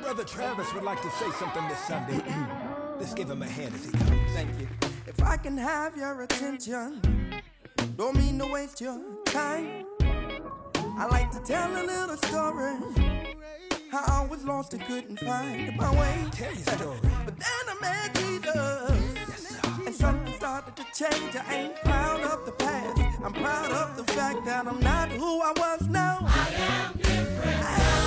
Brother Travis would like to say something this Sunday. Let's give him a hand as he comes. Thank you. If I can have your attention, don't mean to waste your time. I like to tell a little story, how I was lost and couldn't find my way. Tell your story. But then I met Jesus, Yes, and something started to change. I ain't proud of the past, I'm proud of the fact that I'm not who I was now. I am different.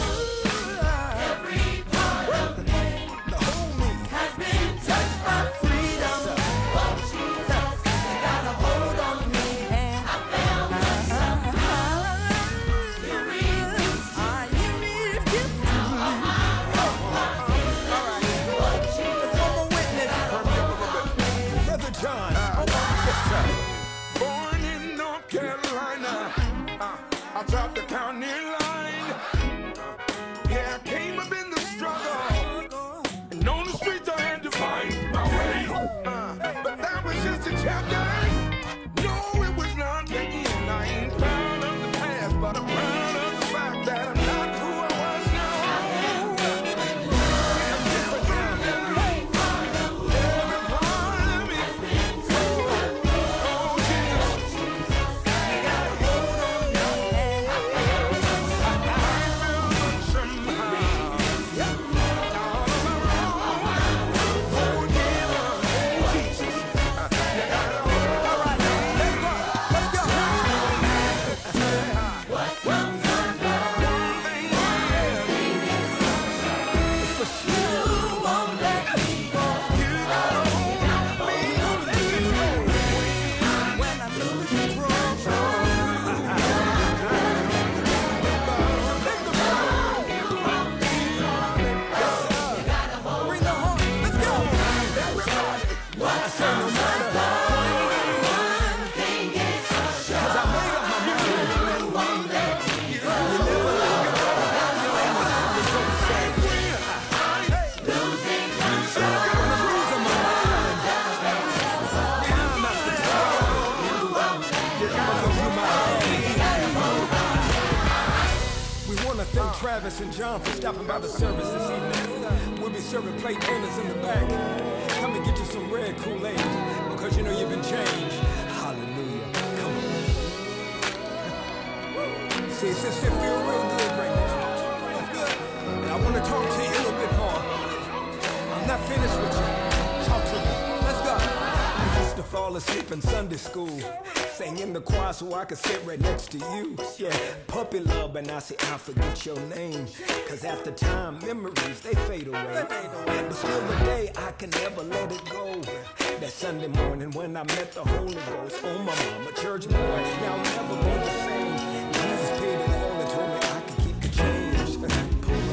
Every part of me the whole me has been touched by freedom. Oh, Jesus, you got a hold on me. I found myself. You refuse now of my oh, Jesus, I'm a witness. Brother John. Yes, sir. Born in North Carolina, I dropped the county line. Yeah, I came up in the struggle, and on the streets I had to find my way. But that was just a chapter. No, it was not the end. I ain't proud of the past, but I'm proud of the fact that I'm not who I was now. I'm different now. Every part of me. Oh, Jesus. We want to thank Travis and John for stopping by the service this evening. We'll be serving plate dinners in the back. Come and get you some red Kool-Aid, because you know you've been changed. Hallelujah. Come on. See, it just feel real good right now. And I want to talk to you a little bit more. I'm not finished with you. Talk to me. Let's go. I used to fall asleep in Sunday school, sang in the choir so I could sit right next to you. Yeah, puppy love, and I say I forget your name, cause after time, memories, they fade away. But still today, I can never let it go. That Sunday morning when I met the Holy Ghost, oh my mama, church boy, now I'll never be the same. Jesus paid it all and told me I could keep the change. Pull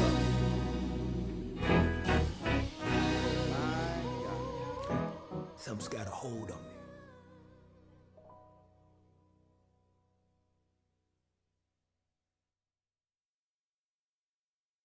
up. Something's got a hold on me.